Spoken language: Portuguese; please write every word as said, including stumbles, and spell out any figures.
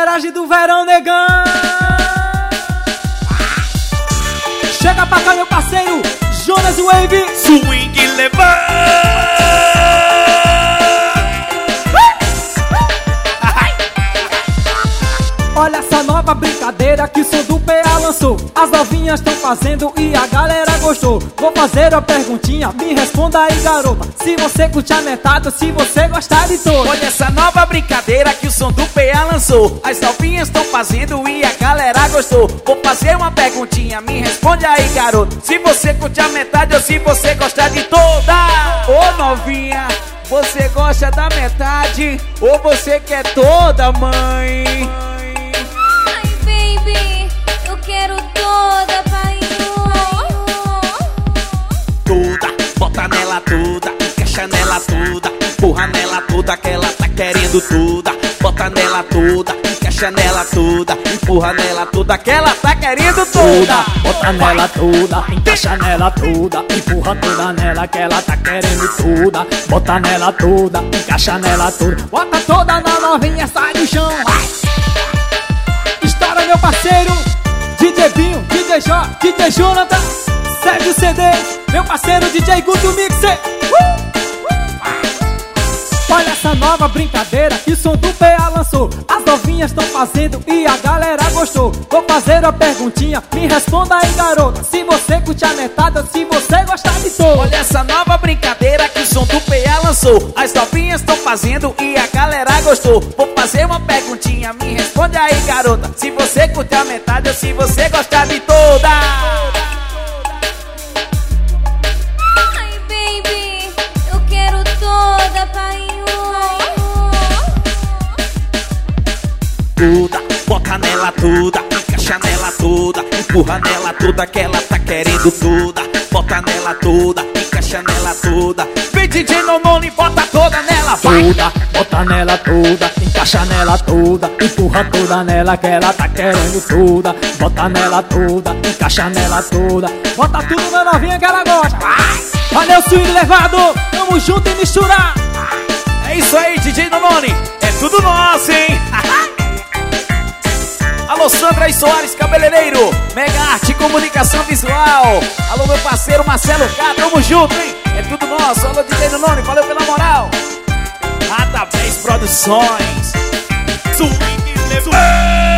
Fuleiragem do verão, negão. Chega pra cá, meu parceiro Jonas Wave. Swing levanta. Olha essa nova brincadeira que o som do P A lançou. As novinhas estão fazendo e a galera gostou. Vou fazer uma perguntinha, me responda aí, garota. Se você curte a metade ou se você gostar de todo. Olha essa nova brincadeira que o som do P A lançou. As novinhas estão fazendo e a galera gostou. Vou fazer uma perguntinha, me responde aí, garoto. Se você curte a metade ou se você gostar de toda. Ô novinha, você gosta da metade ou você quer toda, mãe? Quero toda, pai. Toda, bota nela toda, encaixa nela toda, empurra nela toda que ela tá querendo toda. Bota nela toda, encaixa nela toda, empurra nela toda que ela tá querendo toda. Bota nela toda, encaixa nela toda, empurra toda nela que ela tá querendo toda. Bota nela toda, encaixa nela toda, bota toda na novinha, sai do chão. Estoura, meu parceiro D J Binho, D J Jó, D J Jonathan, Sérgio C D, meu parceiro D J Guto Mixer. uh! Olha essa nova brincadeira que o som do P A lançou. As novinhas estão fazendo e a galera gostou. Vou fazer uma perguntinha, me responda aí, garota. Se você curte a metade ou se você gostar de todo. Olha essa nova brincadeira que o som do P A lançou. As novinhas estão fazendo e a galera gostou. Vou fazer uma perguntinha, me responde aí, garota. Se você curte a metade ou se você gostar de toda. Ai, baby, eu quero toda, pai. Toda, bota nela toda, encaixa nela toda, empurra nela toda que ela tá querendo toda. Bota nela toda, encaixa nela toda. Vem D J Nononi, bota toda nela, vai. Toda, bota nela toda, encaixa nela toda, empurra toda nela que ela tá querendo toda. Bota nela toda, encaixa nela toda, bota tudo na novinha que ela gosta. Valeu, swing levado, tamo junto e misturar. É isso aí, D J Nononi, é tudo nosso, hein? Alô, Sandra e Soares, cabeleireiro, Mega Arte Comunicação Visual. Alô, meu parceiro Marcelo K, tamo junto, hein? É tudo nosso. Alô, D J Nononi, valeu pela moral. Nada Vez Produções. Swing levanta.